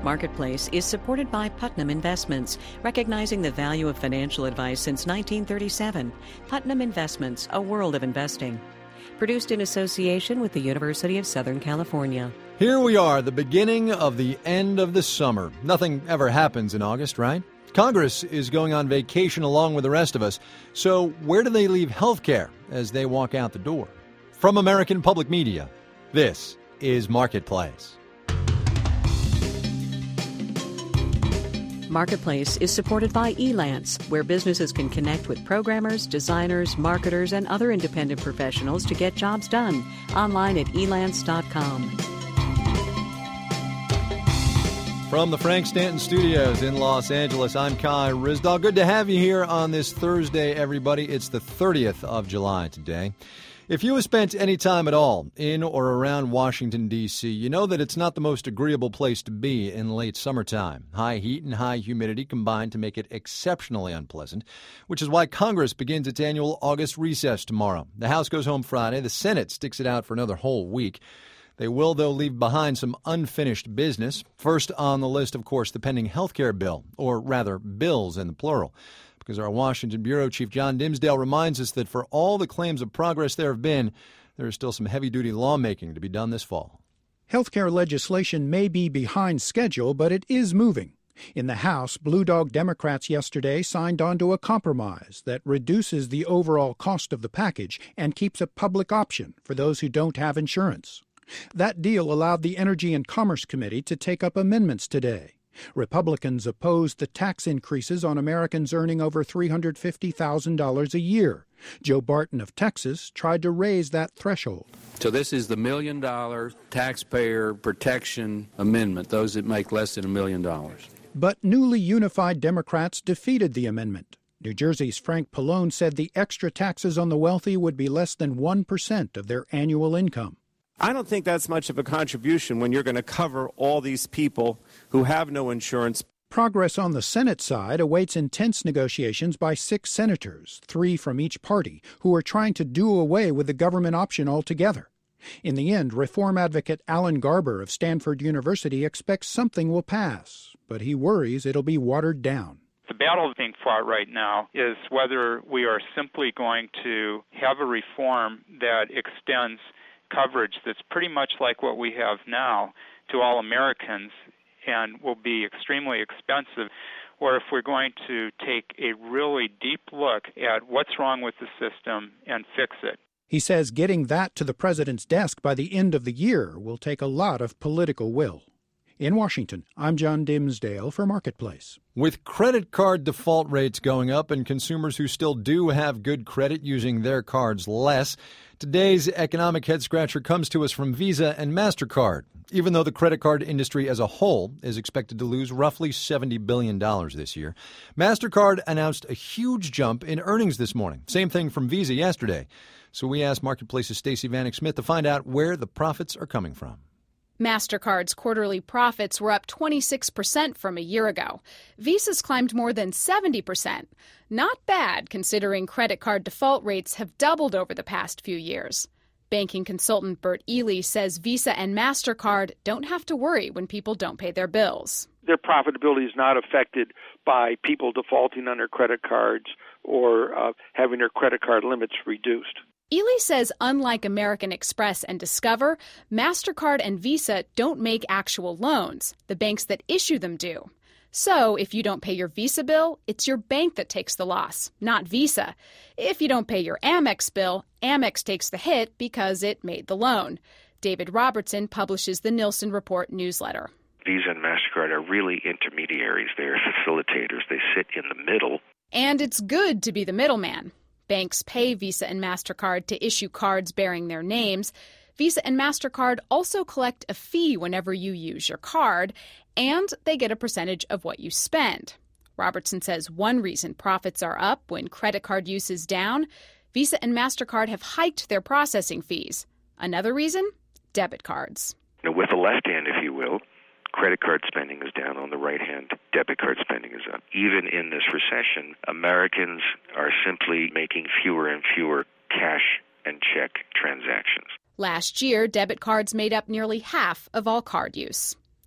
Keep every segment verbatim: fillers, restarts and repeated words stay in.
Marketplace is supported by Putnam Investments, recognizing the value of financial advice since nineteen thirty-seven. Putnam Investments, a world of investing. Produced in association with the University of Southern California. Here we are, the beginning of the end of the summer. Nothing ever happens in August, right? Congress is going on vacation along with the rest of us. So where do they leave health care as they walk out the door? From American Public Media, this is Marketplace. Marketplace is supported by Elance, where businesses can connect with programmers, designers, marketers, and other independent professionals to get jobs done. Online at elance dot com. From the Frank Stanton Studios in Los Angeles, I'm Kai Ryssdal. Good to have you here on this Thursday, everybody. It's the thirtieth of July today. If you have spent any time at all in or around Washington, D C, you know that it's not the most agreeable place to be in late summertime. High heat and high humidity combine to make it exceptionally unpleasant, which is why Congress begins its annual August recess tomorrow. The House goes home Friday. The Senate sticks it out for another whole week. They will, though, leave behind some unfinished business. First on the list, of course, the pending health care bill, or rather, bills in the plural. Because our Washington Bureau Chief John Dimsdale reminds us that for all the claims of progress there have been, there is still some heavy-duty lawmaking to be done this fall. Healthcare legislation may be behind schedule, but it is moving. In the House, Blue Dog Democrats yesterday signed onto a compromise that reduces the overall cost of the package and keeps a public option for those who don't have insurance. That deal allowed the Energy and Commerce Committee to take up amendments today. Republicans opposed the tax increases on Americans earning over three hundred fifty thousand dollars a year. Joe Barton of Texas tried to raise that threshold. So this is the million dollar taxpayer protection amendment, those that make less than a million dollars. But newly unified Democrats defeated the amendment. New Jersey's Frank Pallone said the extra taxes on the wealthy would be less than one percent of their annual income. I don't think that's much of a contribution when you're going to cover all these people who have no insurance. Progress on the Senate side awaits intense negotiations by six senators, three from each party, who are trying to do away with the government option altogether. In the end, reform advocate Alan Garber of Stanford University expects something will pass, but he worries it'll be watered down. The battle being fought right now is whether we are simply going to have a reform that extends coverage that's pretty much like what we have now to all Americans and will be extremely expensive, or if we're going to take a really deep look at what's wrong with the system and fix it. He says getting that to the president's desk by the end of the year will take a lot of political will. In Washington, I'm John Dimsdale for Marketplace. With credit card default rates going up and consumers who still do have good credit using their cards less, today's economic head-scratcher comes to us from Visa and MasterCard. Even though the credit card industry as a whole is expected to lose roughly seventy billion dollars this year, MasterCard announced a huge jump in earnings this morning. Same thing from Visa yesterday. So we asked Marketplace's Stacey Vanek Smith to find out where the profits are coming from. MasterCard's quarterly profits were up twenty-six percent from a year ago. Visa's climbed more than seventy percent. Not bad, considering credit card default rates have doubled over the past few years. Banking consultant Bert Ely says Visa and MasterCard don't have to worry when people don't pay their bills. Their profitability is not affected by people defaulting on their credit cards or uh, having their credit card limits reduced. Ely says unlike American Express and Discover, MasterCard and Visa don't make actual loans. The banks that issue them do. So if you don't pay your Visa bill, it's your bank that takes the loss, not Visa. If you don't pay your Amex bill, Amex takes the hit because it made the loan. David Robertson publishes the Nielsen Report newsletter. Visa and MasterCard are really intermediaries. They're facilitators. They sit in the middle. And it's good to be the middleman. Banks pay Visa and MasterCard to issue cards bearing their names. Visa and MasterCard also collect a fee whenever you use your card, and they get a percentage of what you spend. Robertson says one reason profits are up when credit card use is down, Visa and MasterCard have hiked their processing fees. Another reason? Debit cards. Now, with the left hand, if you will, credit card spending is down. On the right hand, debit card spending is up. Even in this recession, Americans are simply making fewer and fewer cash and check transactions. Last year, debit cards made up nearly half of all card use.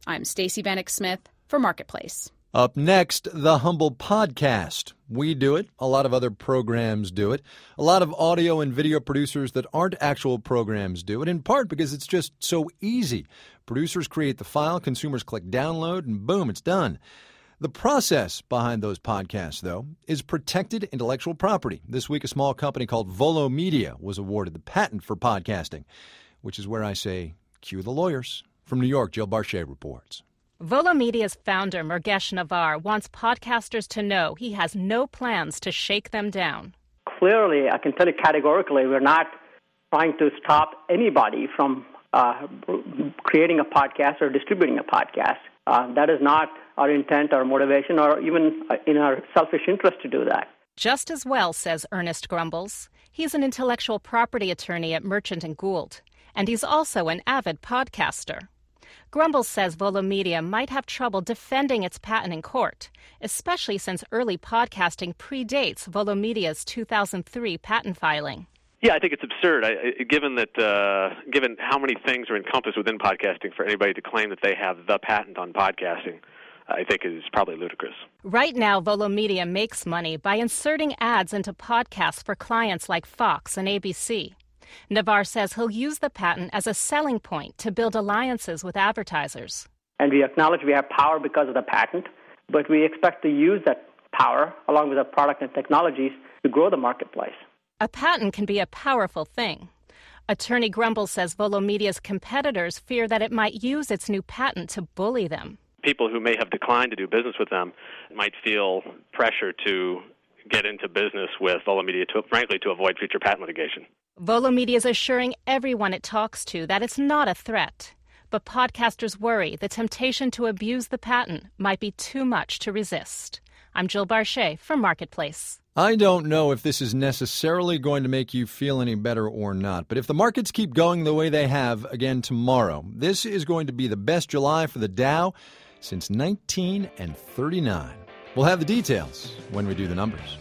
I'm Stacey Vanek Smith for Marketplace. Up next, the Humble Podcast. We do it. A lot of other programs do it. A lot of audio and video producers that aren't actual programs do it, in part because it's just so easy. Producers create the file, consumers click download, and boom, it's done. The process behind those podcasts, though, is protected intellectual property. This week, a small company called Volo Media was awarded the patent for podcasting, which is where I say, cue the lawyers. From New York, Jill Barchet reports. Volo Media's founder, Murgesh Navar, wants podcasters to know he has no plans to shake them down. Clearly, I can tell you categorically, we're not trying to stop anybody from uh, creating a podcast or distributing a podcast. Uh, that is not our intent or motivation or even in our selfish interest to do that. Just as well, says Ernest Grumbles. He's an intellectual property attorney at Merchant and Gould, and he's also an avid podcaster. Grumbles says Volo Media might have trouble defending its patent in court, especially since early podcasting predates Volo Media's two thousand three patent filing. Yeah, I think it's absurd. I, given that, uh, given how many things are encompassed within podcasting, for anybody to claim that they have the patent on podcasting, I think is probably ludicrous. Right now, Volo Media makes money by inserting ads into podcasts for clients like Fox and A B C. Navar says he'll use the patent as a selling point to build alliances with advertisers. And we acknowledge we have power because of the patent, but we expect to use that power along with our product and technologies to grow the marketplace. A patent can be a powerful thing. Attorney Grumble says Volo Media's competitors fear that it might use its new patent to bully them. People who may have declined to do business with them might feel pressure to get into business with Volo Media, to, frankly, to avoid future patent litigation. Volo Media is assuring everyone it talks to that it's not a threat. But podcasters worry the temptation to abuse the patent might be too much to resist. I'm Jill Barchet for Marketplace. I don't know if this is necessarily going to make you feel any better or not, but if the markets keep going the way they have again tomorrow, this is going to be the best July for the Dow since nineteen thirty-nine. We'll have the details when we do the numbers.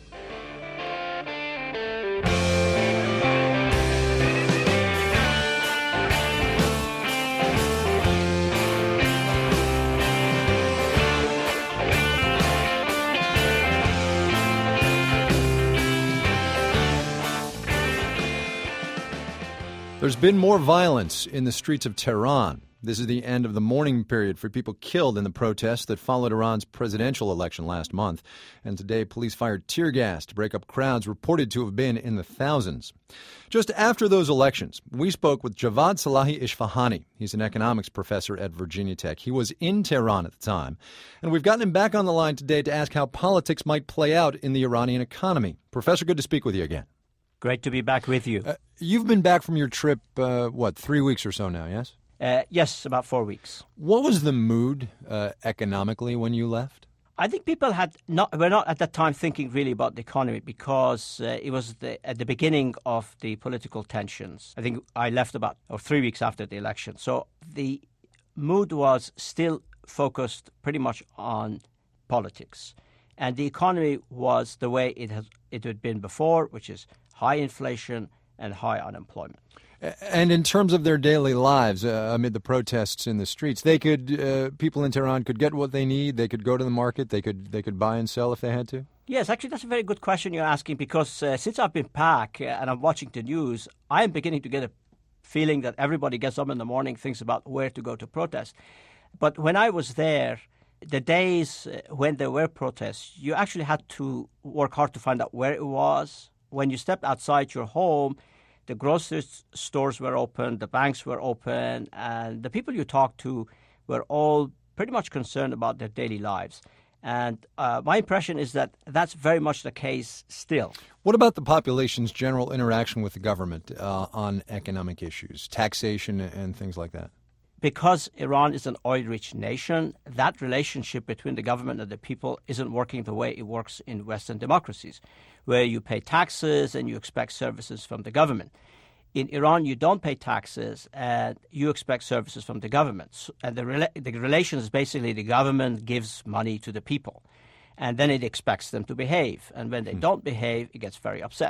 There's been more violence in the streets of Tehran. This is the end of the mourning period for people killed in the protests that followed Iran's presidential election last month. And today, police fired tear gas to break up crowds reported to have been in the thousands. Just after those elections, we spoke with Javad Salahi Isfahani. He's an economics professor at Virginia Tech. He was in Tehran at the time. And we've gotten him back on the line today to ask how politics might play out in the Iranian economy. Professor, good to speak with you again. Great to be back with you. Uh, you've been back from your trip, uh, what, three weeks or so now, yes? Uh, yes, about four weeks. What was the mood uh, economically when you left? I think people had not were not at that time thinking really about the economy because uh, it was the, at the beginning of the political tensions. I think I left about or three weeks after the election. So the mood was still focused pretty much on politics. And the economy was the way it has it had been before, which is high inflation and high unemployment. And in terms of their daily lives, uh, amid the protests in the streets, they could uh, people in Tehran could get what they need. They could go to the market. They could they could buy and sell if they had to. Yes, actually, that's a very good question you're asking because uh, since I've been back uh, and I'm watching the news, I am beginning to get a feeling that everybody gets up in the morning, thinks about where to go to protest. But when I was there, the days when there were protests, you actually had to work hard to find out where it was. When you stepped outside your home, the grocery stores were open, the banks were open, and the people you talked to were all pretty much concerned about their daily lives. And uh, my impression is that that's very much the case still. What about the population's general interaction with the government uh, on economic issues, taxation and things like that? Because Iran is an oil-rich nation, that relationship between the government and the people isn't working the way it works in Western democracies, where you pay taxes and you expect services from the government. In Iran, you don't pay taxes and you expect services from the government. And the, rela- the relation is basically the government gives money to the people, and then it expects them to behave. And when they mm. don't behave, it gets very upset.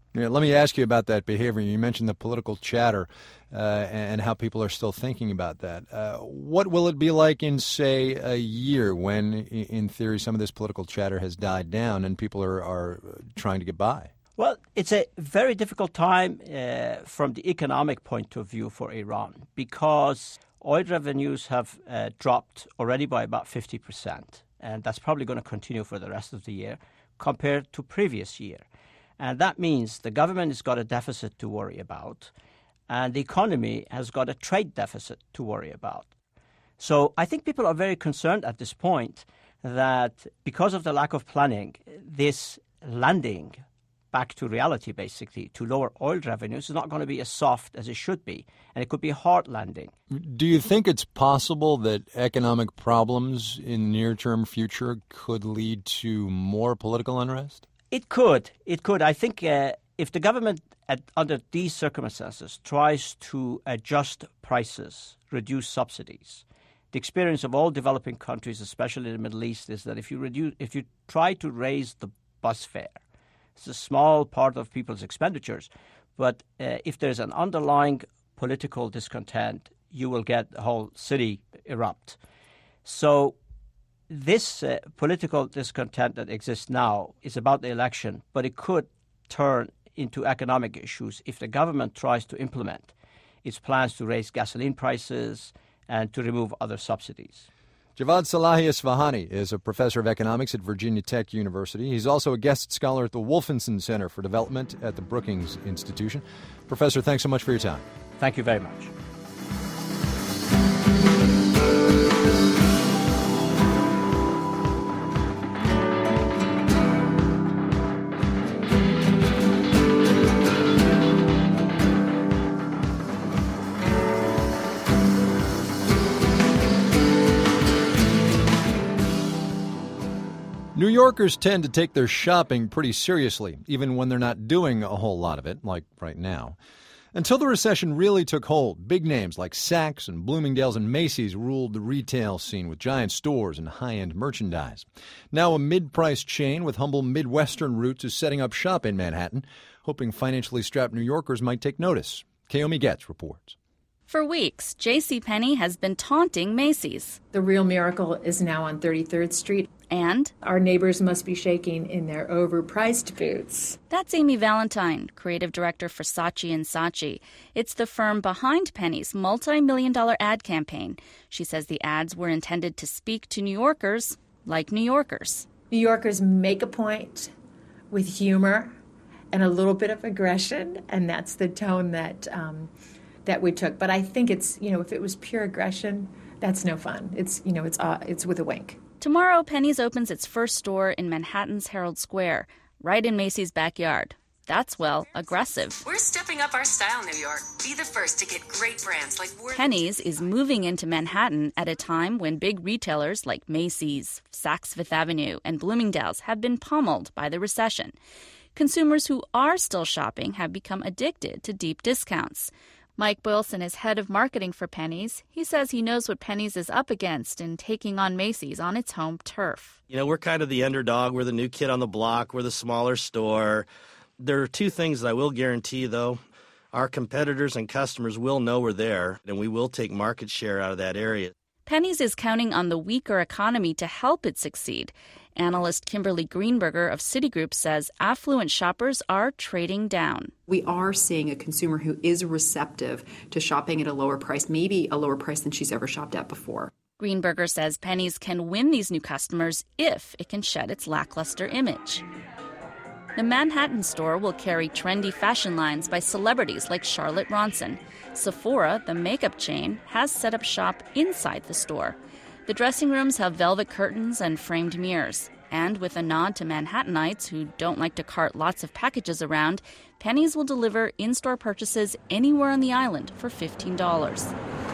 Yeah, let me ask you about that behavior. You mentioned the political chatter uh, and how people are still thinking about that. Uh, what will it be like in, say, a year when, in theory, some of this political chatter has died down and people are, are trying to get by? Well, it's a very difficult time uh, from the economic point of view for Iran because oil revenues have uh, dropped already by about fifty percent, and that's probably going to continue for the rest of the year compared to previous year. And that means the government has got a deficit to worry about, and the economy has got a trade deficit to worry about. So I think people are very concerned at this point that because of the lack of planning, this landing back to reality, basically, to lower oil revenues is not going to be as soft as it should be, and it could be a hard landing. Do you think it's possible that economic problems in the near-term future could lead to more political unrest? It could. It could. I think uh, if the government, at, under these circumstances, tries to adjust prices, reduce subsidies, the experience of all developing countries, especially in the Middle East, is that if you reduce, if you try to raise the bus fare, it's a small part of people's expenditures, but uh, if there's an underlying political discontent, you will get the whole city erupt. So this uh, political discontent that exists now is about the election, but it could turn into economic issues if the government tries to implement its plans to raise gasoline prices and to remove other subsidies. Javad Salehi Isfahani is a professor of economics at Virginia Tech University. He's also a guest scholar at the Wolfenson Center for Development at the Brookings Institution. Professor, thanks so much for your time. Thank you very much. New Yorkers tend to take their shopping pretty seriously, even when they're not doing a whole lot of it, like right now. Until the recession really took hold, big names like Saks and Bloomingdale's and Macy's ruled the retail scene with giant stores and high-end merchandise. Now a mid-priced chain with humble Midwestern roots is setting up shop in Manhattan, hoping financially strapped New Yorkers might take notice. Kaomi Getz reports. For weeks, JCPenney has been taunting Macy's. The real miracle is now on thirty-third Street. And our neighbors must be shaking in their overpriced boots. That's Amy Valentine, creative director for Saatchi and Saatchi. It's the firm behind Penney's multi-million dollar ad campaign. She says the ads were intended to speak to New Yorkers like New Yorkers. New Yorkers make a point with humor and a little bit of aggression, and that's the tone that um, that we took. But I think it's, you know, if it was pure aggression, that's no fun. It's, you know, it's uh, it's with a wink. Tomorrow, Penney's opens its first store in Manhattan's Herald Square, right in Macy's backyard. That's, well, aggressive. We're stepping up our style, New York. Be the first to get great brands like Worth. Penney's is moving into Manhattan at a time when big retailers like Macy's, Saks Fifth Avenue, and Bloomingdale's have been pummeled by the recession. Consumers who are still shopping have become addicted to deep discounts. Mike Boylston is head of marketing for Penney's. He says he knows what Penney's is up against in taking on Macy's on its home turf. You know, we're kind of the underdog. We're the new kid on the block. We're the smaller store. There are two things that I will guarantee, though. Our competitors and customers will know we're there, and we will take market share out of that area. Penney's is counting on the weaker economy to help it succeed. Analyst Kimberly Greenberger of Citigroup says affluent shoppers are trading down. We are seeing a consumer who is receptive to shopping at a lower price, maybe a lower price than she's ever shopped at before. Greenberger says Penney's can win these new customers if it can shed its lackluster image. The Manhattan store will carry trendy fashion lines by celebrities like Charlotte Ronson. Sephora, the makeup chain, has set up shop inside the store. The dressing rooms have velvet curtains and framed mirrors. And with a nod to Manhattanites who don't like to cart lots of packages around, Penney's will deliver in-store purchases anywhere on the island for fifteen dollars.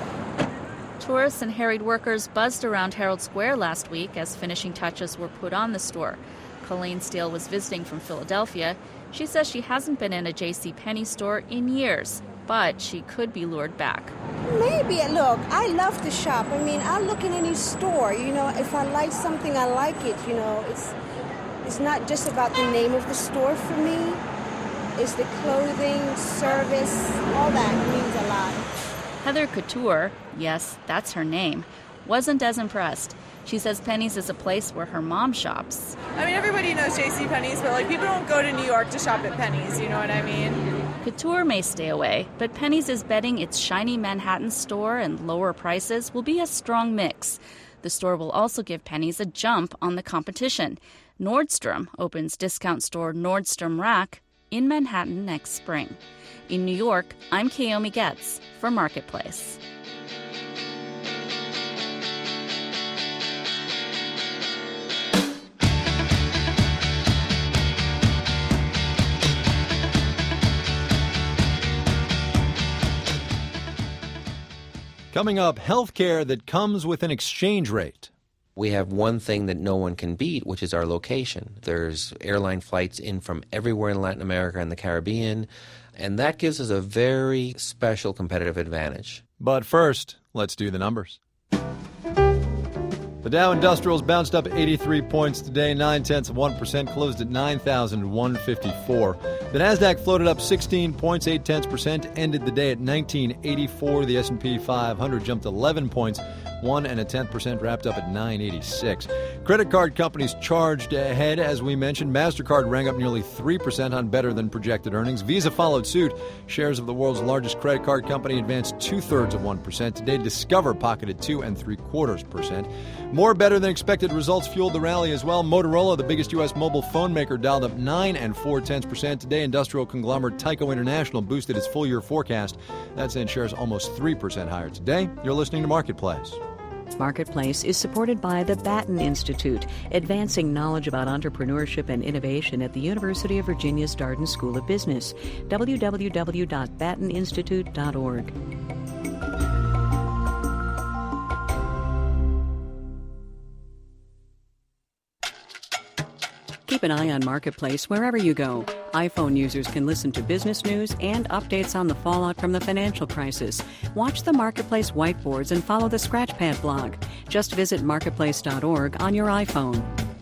Tourists and harried workers buzzed around Herald Square last week as finishing touches were put on the store. Colleen Steele was visiting from Philadelphia. She says she hasn't been in a JCPenney store in years, but she could be lured back. Maybe. Look, I love to shop. I mean, I'll look in any store. You know, if I like something, I like it. You know, it's it's not just about the name of the store for me. It's the clothing, service, all that means a lot. Heather Couture, yes, that's her name, wasn't as impressed. She says Penny's is a place where her mom shops. I mean, everybody knows JCPenney's, but like people don't go to New York to shop at Penny's, you know what I mean? Couture may stay away, but Penny's is betting its shiny Manhattan store and lower prices will be a strong mix. The store will also give Penny's a jump on the competition. Nordstrom opens discount store Nordstrom Rack in Manhattan next spring. In New York, I'm Kaomi Getz for Marketplace. Coming up, healthcare that comes with an exchange rate. We have one thing that no one can beat, which is our location. There's airline flights in from everywhere in Latin America and the Caribbean, and that gives us a very special competitive advantage. But first, let's do the numbers. The Dow Industrials bounced up eighty-three points today, nine-tenths of one percent, closed at nine thousand one hundred fifty-four. The Nasdaq floated up sixteen points, eight-tenths percent, ended the day at nineteen eighty-four. The S and P five hundred jumped eleven points, one and a tenth percent, wrapped up at nine eighty-six. Credit card companies charged ahead, as we mentioned. MasterCard rang up nearly three percent on better than projected earnings. Visa followed suit. Shares of the world's largest credit card company advanced two-thirds of one percent. Today, Discover pocketed two and three-quarters percent. More better than expected results fueled the rally as well. Motorola, the biggest U S mobile phone maker, dialed up nine and four-tenths percent. Today, industrial conglomerate Tyco International boosted its full-year forecast. That sent shares almost three percent higher today. You're listening to Marketplace. Marketplace is supported by the Batten Institute, advancing knowledge about entrepreneurship and innovation at the University of Virginia's Darden School of Business. w w w dot batten institute dot org. Keep an eye on Marketplace wherever you go. iPhone users can listen to business news and updates on the fallout from the financial crisis. Watch the Marketplace whiteboards and follow the Scratchpad blog. Just visit marketplace dot org on your iPhone.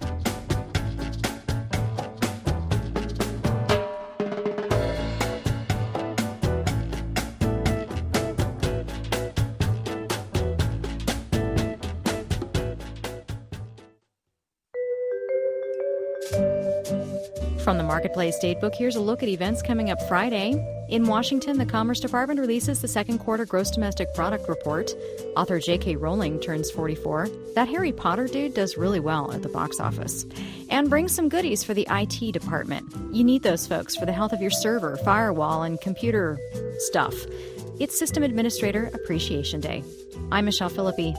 From the Marketplace Datebook, here's a look at events coming up Friday. In Washington, the Commerce Department releases the second quarter Gross Domestic Product report. Author J K. Rowling turns forty-four. That Harry Potter dude does really well at the box office. And brings some goodies for the I T department. You need those folks for the health of your server, firewall, and computer stuff. It's System Administrator Appreciation Day. I'm Michelle Philippi.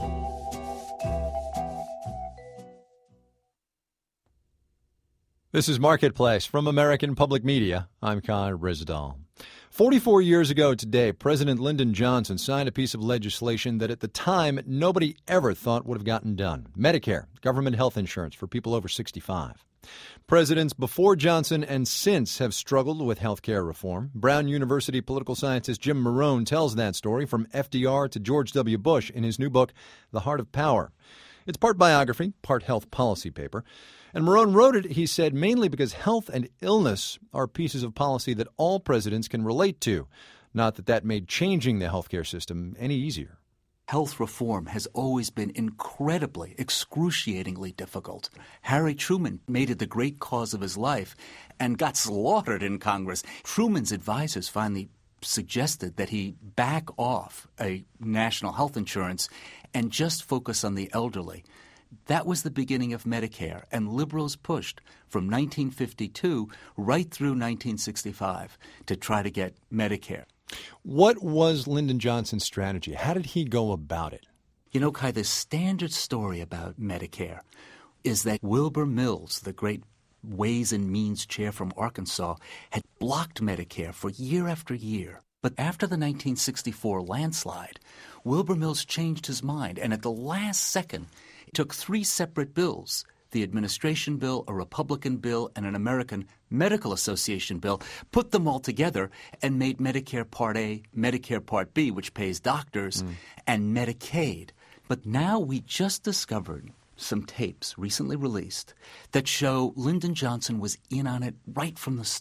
This is Marketplace from American Public Media. I'm Kai Rizdal. forty-four years ago today, President Lyndon Johnson signed a piece of legislation that at the time nobody ever thought would have gotten done. Medicare, government health insurance for people over sixty-five. Presidents before Johnson and since have struggled with health care reform. Brown University political scientist Jim Marone tells that story from F D R to George W. Bush in his new book, The Heart of Power. It's part biography, part health policy paper. And Marone wrote it, he said, mainly because health and illness are pieces of policy that all presidents can relate to. Not that that made changing the healthcare system any easier. Health reform has always been incredibly, excruciatingly difficult. Harry Truman made it the great cause of his life and got slaughtered in Congress. Truman's advisors finally suggested that he back off a national health insurance and just focus on the elderly. That was the beginning of Medicare, and liberals pushed from nineteen fifty-two right through nineteen sixty-five to try to get Medicare. What was Lyndon Johnson's strategy? How did he go about it? You know, Kai, the standard story about Medicare is that Wilbur Mills, the great Ways and Means chair from Arkansas, had blocked Medicare for year after year. But after the nineteen sixty-four landslide, Wilbur Mills changed his mind, and at the last second, took three separate bills, the administration bill, a Republican bill, and an American Medical Association bill, put them all together and made Medicare Part A, Medicare Part B, which pays doctors, mm. and Medicaid. But now we just discovered some tapes recently released that show Lyndon Johnson was in on it right from the start.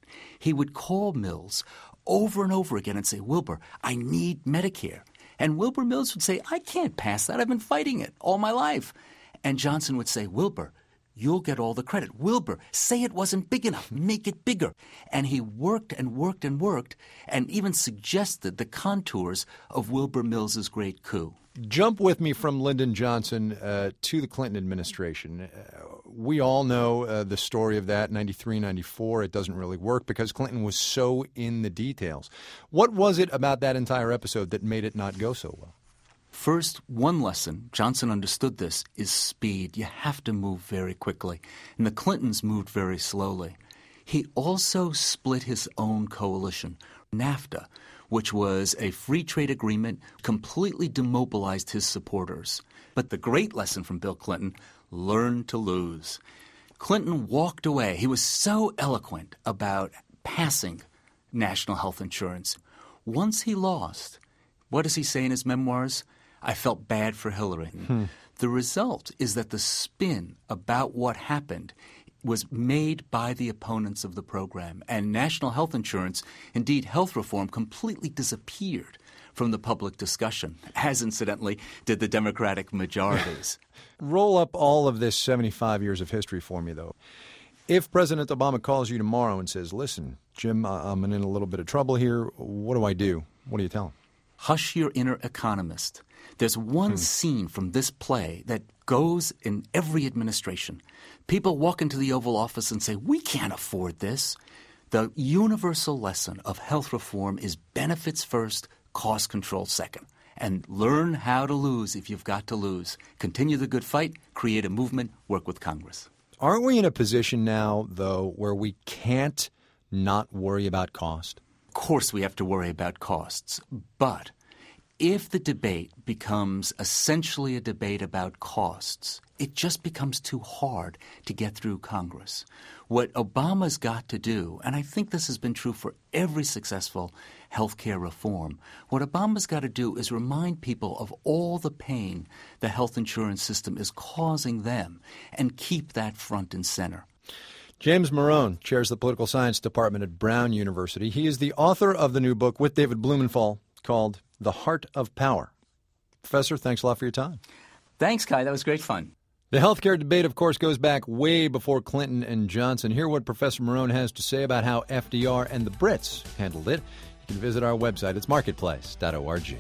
He would call Mills over and over again and say, Wilbur, I need Medicare. And Wilbur Mills would say, I can't pass that. I've been fighting it all my life. And Johnson would say, Wilbur, you'll get all the credit. Wilbur, say it wasn't big enough. Make it bigger. And he worked and worked and worked and even suggested the contours of Wilbur Mills's great coup. Jump with me from Lyndon Johnson uh, to the Clinton administration. Uh, we all know uh, the story of that, ninety-three, ninety-four. It doesn't really work because Clinton was so in the details. What was it about that entire episode that made it not go so well? First, one lesson, Johnson understood this, is speed. You have to move very quickly. And the Clintons moved very slowly. He also split his own coalition, NAFTA, which was a free trade agreement, completely demobilized his supporters. But the great lesson from Bill Clinton, learn to lose. Clinton walked away. He was so eloquent about passing national health insurance. Once he lost, what does he say in his memoirs? I felt bad for Hillary. Hmm. The result is that the spin about what happened was made by the opponents of the program. And national health insurance, indeed health reform, completely disappeared from the public discussion, as incidentally did the Democratic majorities. Roll up all of this seventy-five years of history for me, though. If President Obama calls you tomorrow and says, listen, Jim, I'm in a little bit of trouble here, what do I do? What do you tell him? Hush your inner economist. There's one hmm. scene from this play that goes in every administration. People walk into the Oval Office and say, we can't afford this. The universal lesson of health reform is benefits first, cost control second. And learn how to lose if you've got to lose. Continue the good fight, create a movement, work with Congress. Aren't we in a position now, though, where we can't not worry about cost? Of course we have to worry about costs, but if the debate becomes essentially a debate about costs, it just becomes too hard to get through Congress. What Obama's got to do, and I think this has been true for every successful health care reform, what Obama's got to do is remind people of all the pain the health insurance system is causing them and keep that front and center. James Morone chairs the political science department at Brown University. He is the author of the new book with David Blumenthal called The Heart of Power. Professor, thanks a lot for your time. Thanks, Kai. That was great fun. The healthcare debate, of course, goes back way before Clinton and Johnson. Hear what Professor Morone has to say about how F D R and the Brits handled it. You can visit our website. It's marketplace dot org.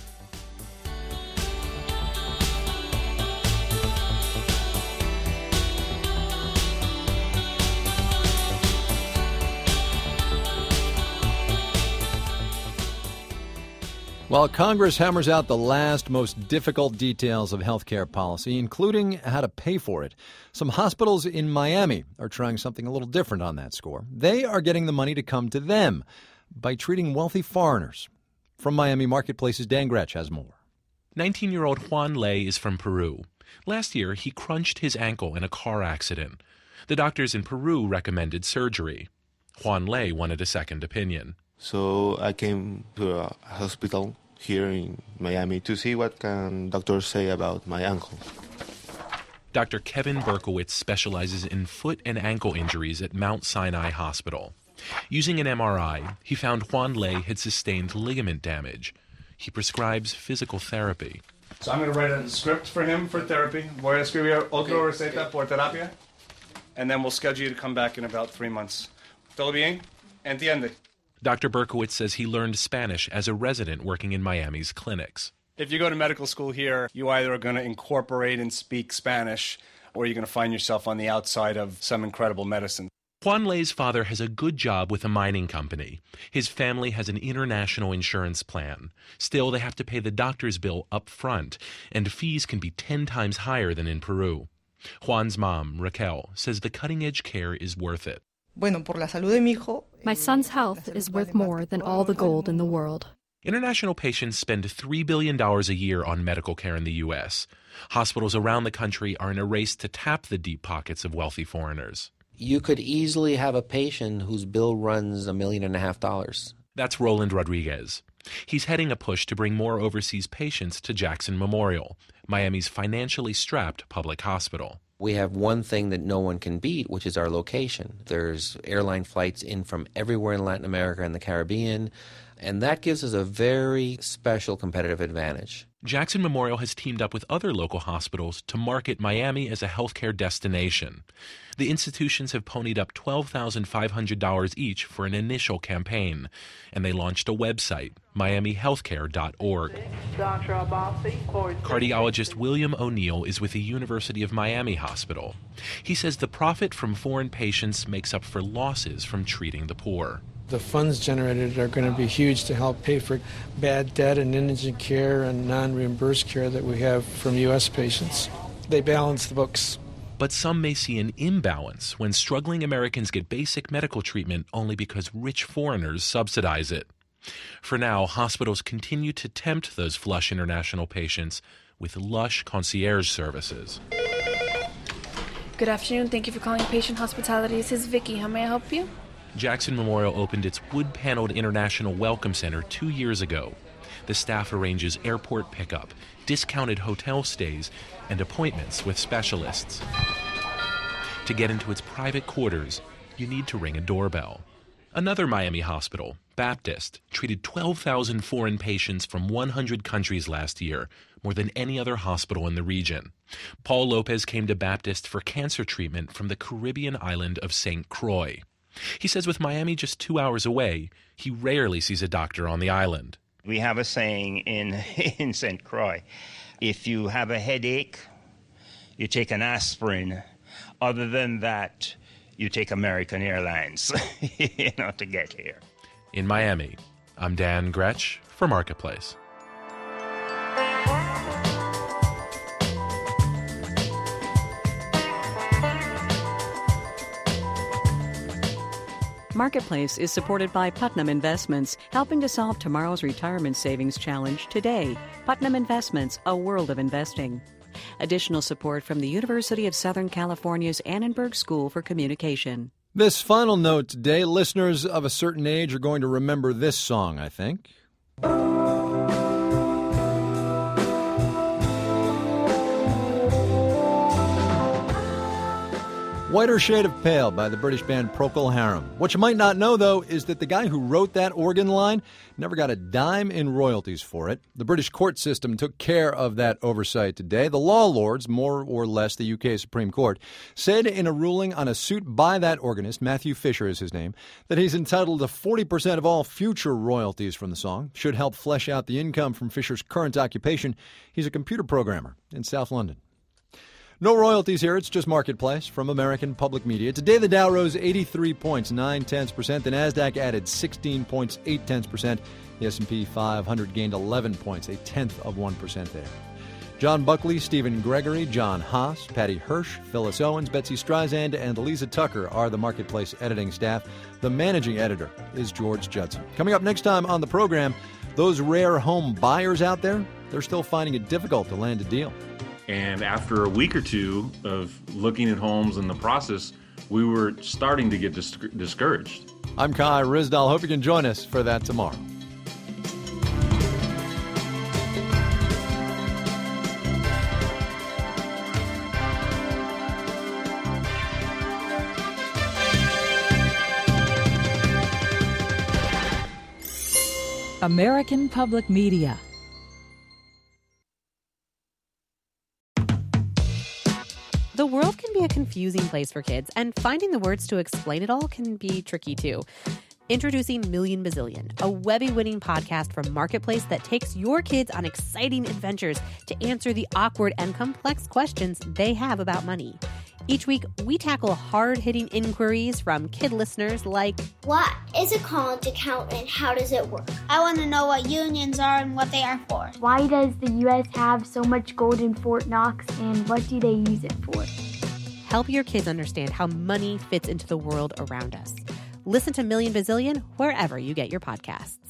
While Congress hammers out the last, most difficult details of health care policy, including how to pay for it, some hospitals in Miami are trying something a little different on that score. They are getting the money to come to them by treating wealthy foreigners. From Miami Marketplace's Dan Gretsch has more. nineteen-year-old Juan Ley is from Peru. Last year, he crunched his ankle in a car accident. The doctors in Peru recommended surgery. Juan Ley wanted a second opinion. So I came to a hospital here in Miami to see what can doctors say about my ankle. Doctor Kevin Berkowitz specializes in foot and ankle injuries at Mount Sinai Hospital. Using an M R I, he found Juan Ley had sustained ligament damage. He prescribes physical therapy. So I'm going to write a script for him for therapy. Voy a escribir otro receta por terapia. And then we'll schedule you to come back in about three months. ¿Todo bien? Entiende? Doctor Berkowitz says he learned Spanish as a resident working in Miami's clinics. If you go to medical school here, you either are going to incorporate and speak Spanish, or you're going to find yourself on the outside of some incredible medicine. Juan Ley's father has a good job with a mining company. His family has an international insurance plan. Still, they have to pay the doctor's bill up front, and fees can be ten times higher than in Peru. Juan's mom, Raquel, says the cutting-edge care is worth it. My son's health is worth more than all the gold in the world. International patients spend three billion dollars a year on medical care in the U S. Hospitals around the country are in a race to tap the deep pockets of wealthy foreigners. You could easily have a patient whose bill runs a million and a half dollars. That's Roland Rodriguez. He's heading a push to bring more overseas patients to Jackson Memorial, Miami's financially strapped public hospital. We have one thing that no one can beat, which is our location. There's airline flights in from everywhere in Latin America and the Caribbean, and that gives us a very special competitive advantage. Jackson Memorial has teamed up with other local hospitals to market Miami as a healthcare destination. The institutions have ponied up twelve thousand five hundred dollars each for an initial campaign, and they launched a website, miami healthcare dot org. Cardiologist William O'Neill is with the University of Miami Hospital. He says the profit from foreign patients makes up for losses from treating the poor. The funds generated are going to be huge to help pay for bad debt and indigent care and non-reimbursed care that we have from U S patients. They balance the books. But some may see an imbalance when struggling Americans get basic medical treatment only because rich foreigners subsidize it. For now, hospitals continue to tempt those flush international patients with lush concierge services. Good afternoon. Thank you for calling Patient Hospitality. This is Vicky. How may I help you? Jackson Memorial opened its wood-paneled International Welcome Center two years ago. The staff arranges airport pickup, discounted hotel stays, and appointments with specialists. To get into its private quarters, you need to ring a doorbell. Another Miami hospital, Baptist, treated twelve thousand foreign patients from one hundred countries last year, more than any other hospital in the region. Paul Lopez came to Baptist for cancer treatment from the Caribbean island of Saint Croix. He says with Miami just two hours away, he rarely sees a doctor on the island. We have a saying in, in Saint Croix, if you have a headache, you take an aspirin. Other than that, you take American Airlines, you know, to get here. In Miami, I'm Dan Gretsch for Marketplace. Marketplace is supported by Putnam Investments, helping to solve tomorrow's retirement savings challenge today. Putnam Investments, a world of investing. Additional support from the University of Southern California's Annenberg School for Communication. This final note today, listeners of a certain age are going to remember this song, I think. Whiter Shade of Pale by the British band Procol Harum. What you might not know, though, is that the guy who wrote that organ line never got a dime in royalties for it. The British court system took care of that oversight today. The law lords, more or less the U K Supreme Court, said in a ruling on a suit by that organist, Matthew Fisher is his name, that he's entitled to forty percent of all future royalties from the song. Should help flesh out the income from Fisher's current occupation. He's a computer programmer in South London. No royalties here, it's just Marketplace from American Public Media. Today the Dow rose eighty-three points, nine tenths percent. The NASDAQ added sixteen points, eight tenths percent. The S and P five hundred gained eleven points, a tenth of one percent there. John Buckley, Stephen Gregory, John Haas, Patty Hirsch, Phyllis Owens, Betsy Streisand, and Lisa Tucker are the Marketplace editing staff. The managing editor is George Judson. Coming up next time on the program, those rare home buyers out there, they're still finding it difficult to land a deal. And after a week or two of looking at homes in the process, we were starting to get dis- discouraged. I'm Kai Ryssdal. Hope you can join us for that tomorrow. American Public Media. The world can be a confusing place for kids, and finding the words to explain it all can be tricky too. Introducing Million Bazillion, a Webby-winning podcast from Marketplace that takes your kids on exciting adventures to answer the awkward and complex questions they have about money. Each week, we tackle hard-hitting inquiries from kid listeners like, what is a college account and how does it work? I want to know what unions are and what they are for. Why does the U S have so much gold in Fort Knox and what do they use it for? Help your kids understand how money fits into the world around us. Listen to Million Bazillion wherever you get your podcasts.